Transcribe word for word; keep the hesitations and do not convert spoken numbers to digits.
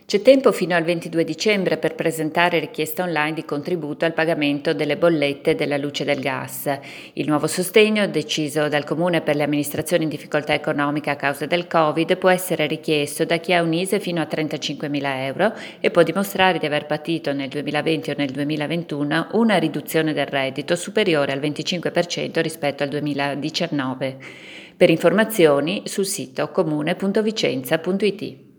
C'è tempo fino al ventidue dicembre per presentare richiesta online di contributo al pagamento delle bollette della luce e del gas. Il nuovo sostegno, deciso dal Comune per le amministrazioni in difficoltà economica a causa del Covid, può essere richiesto da chi ha un I S E E fino a trentacinquemila euro e può dimostrare di aver patito nel duemilaventi o nel duemilaventuno una riduzione del reddito superiore al venticinque per cento rispetto al duemiladiciannove. Per informazioni sul sito comune punto vicenza punto it.